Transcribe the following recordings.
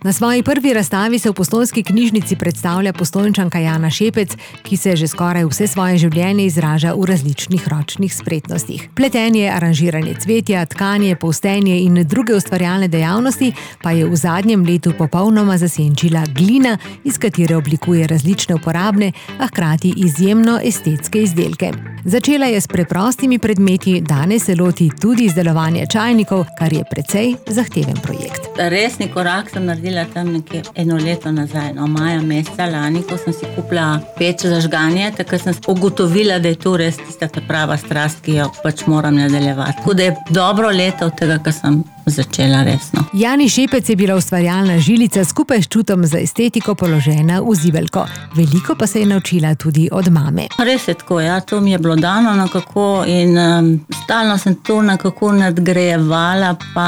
Na svoji prvi razstavi se v Postojnski knjižnici predstavlja Postojnčanka Jana Šepec, ki se že skoraj vse svoje življenje izraža v različnih ročnih spretnostih. Pletenje, aranžiranje cvetja, tkanje, polstenje in druge ustvarjalne dejavnosti pa je v zadnjem letu popolnoma zasenčila glina, iz katere oblikuje različne uporabne, a hkrati izjemno estetske izdelke. Začela je s preprostimi predmeti, danes se loti tudi izdelovanja čajnikov, kar je precej zahteven projekt. Resni korak sem naredila tam nekje 1 leto nazaj, maja meseca lani, ko sem si kupila peč za žganje, takrat sem ugotovila, da je to res tista prava strast, ki jo pač moram nadaljevati. Tako da je dobro leto od tega, ko sem začela resno. Jani Šepec je bila ustvarjalna žilica skupaj s čutom za estetiko položena v zibelko. Veliko pa se je naučila tudi od mame. Res je tako, ja, to mi je bilo dano nekako in stalno sem to nekako nadgrajevala pa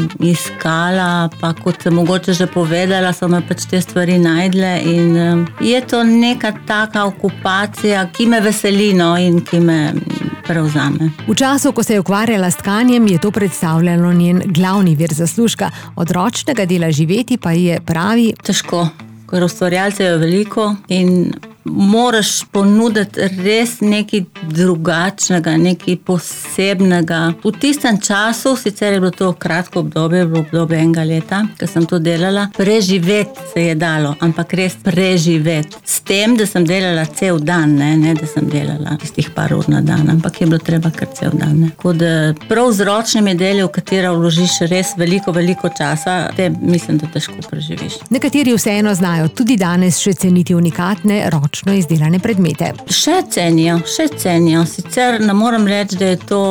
iskala, pa kot sem mogoče že povedala, so me pač te stvari najdle in je to neka taka okupacija, ki me veseli, in ki me prevzame. V času, ko se je ukvarjala s tkanjem, je to predstavljalo njen glavni vir zaslužka. Od ročnega dela živeti pa je pravi težko, ker ustvarjalcev je veliko in moraš ponuditi res nekaj drugačnega, nekaj posebnega. V tistem času, sicer je bilo to kratko obdobje, bilo obdobje 1 leta, ko sem to delala, preživeti se je dalo, ampak res preživeti. S tem, da sem delala cel dan, ne da sem delala tistih par ur na dan, ampak je bilo treba kar cel dan. Tako da prav z ročnimi deli, v katera vložiš res veliko časa, te mislim, da težko preživiš. Nekateri vseeno znajo tudi danes še ceniti unikatne ročne izdelane predmete. Še cenijo. Sicer ne moram reči,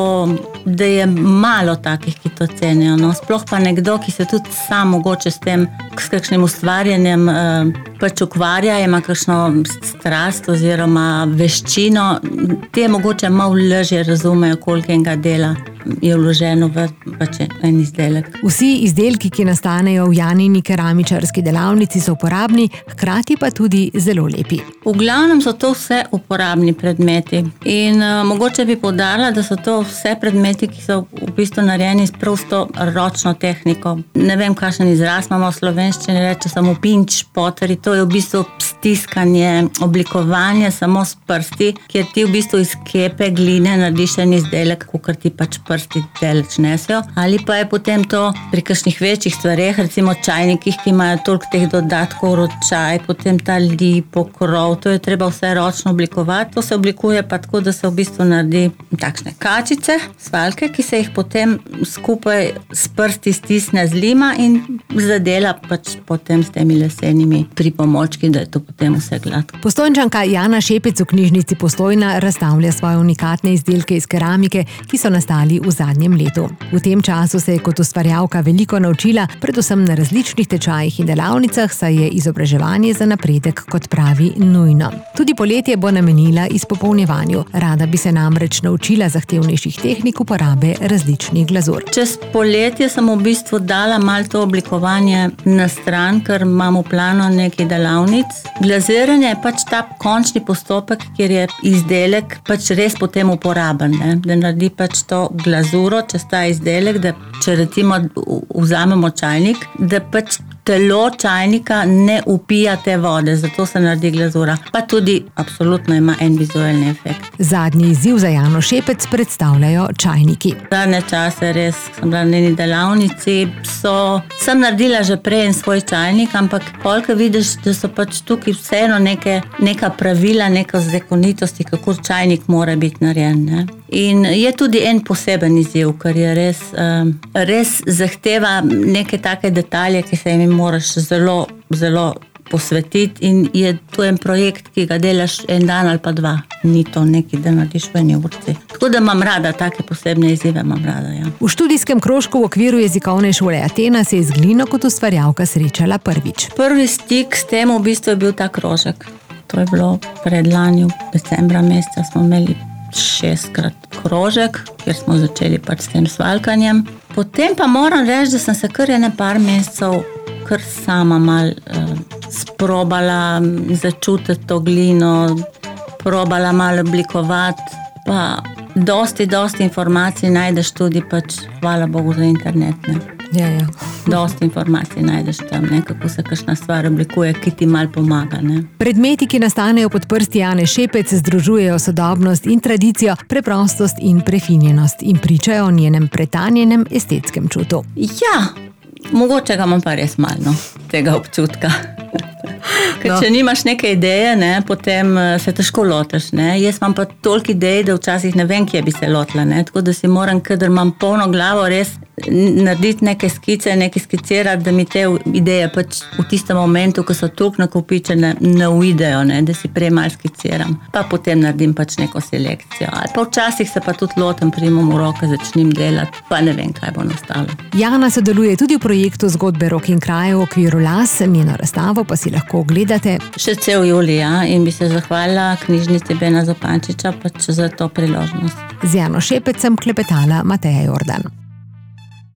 da je malo takih, ki to cenijo. Sploh pa nekdo, ki se tudi sam mogoče s tem, s kakšnim ustvarjanjem pač ukvarja, ima kakšno strast oziroma veščino, te mogoče malo lažje razumejo, koliko enega dela je vloženo v pač en izdelek. Vsi izdelki, ki nastanejo v Janini keramičarski delavnici, so uporabni, hkrati pa tudi zelo lepi. V glavnem so to vse uporabni predmeti in mogoče bi poudarila, da so to vse predmeti, ki so v bistvu narejeni s prosto ročno tehniko. Ne vem, kakšen izraz imamo v slovenščini, reče samo pinč, potri, to je v bistvu stiskanje, oblikovanje samo s prsti, kjer ti v bistvu iz kepe gline narediš en izdelek, kakor ti pač prsti deleč nesijo. Ali pa je potem to pri kakšnih večjih stvareh, recimo čajnikih, ki imajo toliko teh dodatkov, ročaj, potem ta lip, pokrov, to je treba vse ročno oblikovati. To se oblikuje pa tako, da se v bistvu naredi takšne kačice, svaljke, ki se jih potem skupaj s prsti stisne z lima in zadela pač potem s temi lesenimi pripomočki, da je to potem vse gladko. Postojnčanka Jana Šepec v knjižnici Postojna razstavlja svoje unikatne izdelke iz keramike, ki so nastali v zadnjem letu. V tem času se je kot ustvarjalka veliko naučila, predvsem na različnih tečajih in delavnicah, saj je izobraževanje za napredek, kot pravi, nujno. Tudi poletje bo namenila izpopolnjevanju. Rada bi se namreč naučila zahtevnejših tehnik uporabe različnih glazur. Čez poletje sem v bistvu dala malo to oblikovanje na stran, ker imam v planu nekaj delavnic. Glaziranje je pač ta končni postopek, kjer je izdelek pač res potem uporaben, da naredi pač to glazuro čez ta izdelek, da če recimo vzamemo čajnik, da pač telo čajnika ne upija te vode, zato se naredi glazura. Pa tudi absolutno ima en vizualni efekt. Zadnji izziv za Jano Šepec predstavljajo čajniki. Zadnje čase res sem bila na eni delavnici, sem naredila že prej en svoj čajnik, ampak polk vidiš, da so pač tukaj vseeno neka pravila, neka zakonitosti, kako čajnik mora biti narejen. In je tudi en poseben izziv, ker je res zahteva neke take detalje, ki se jim moraš zelo posvetiti in je to en projekt, ki ga delaš en dan ali pa 2. Ni to nekaj, da narediš v eni urci. Tako da imam rada, take posebne izzive imam rada, ja. V študijskem krožku v okviru jezikovne šole Atena se je z glino kot ustvarjalka srečala prvič. Prvi stik s tem v bistvu je bil ta krožek. To je bilo predlani, decembra meseca smo imeli 6-krat krožek, kjer smo začeli pač s tem svaljkanjem. Potem pa moram reči, da sem se kar par mesecev kar sama mal sprobala začutiti to glino, probala malo oblikovati, pa Dosti informacij najdeš tudi pač, hvala Bogu za internet, ne. Ja. Dosti informacij najdeš tam, ne, kako se kakšna stvar oblikuje, ki ti malo pomaga, ne. Predmeti, ki nastanejo pod prsti Jane Šepec, združujejo sodobnost in tradicijo, preprostost in prefinjenost in pričajo o njenem pretanjenem estetskem čutu. Ja, mogoče ga imam pa res malo, tega občutka. Ker če nimaš neke ideje, ne, potem se težko lotiš, ne. Jaz imam pa toliko idej, da včasih ne vem, kje bi se lotila, ne. Tako da si moram, kadar imam polno glavo, res narediti neke skice, nekaj skicirati, da mi te ideje pač v tistem momentu, ko so toliko nakopičene, ne uidejo, ne, da si prej malo skiciram. Pa potem naredim pač neko selekcijo. Ali pa včasih se pa tudi lotim, primem v roke, začnem delati, pa ne vem, kaj bo nastalo. Jana sodeluje tudi v projektu Zgodbe rok in krajev v okviru Las, njeno razstavo pa si lahko ogledate še cel julij, ja, in bi se zahvalila knjižnici Bena Zupančiča pač za to priložnost. Z Jano Šepec sem klepetala Mateja Jordan.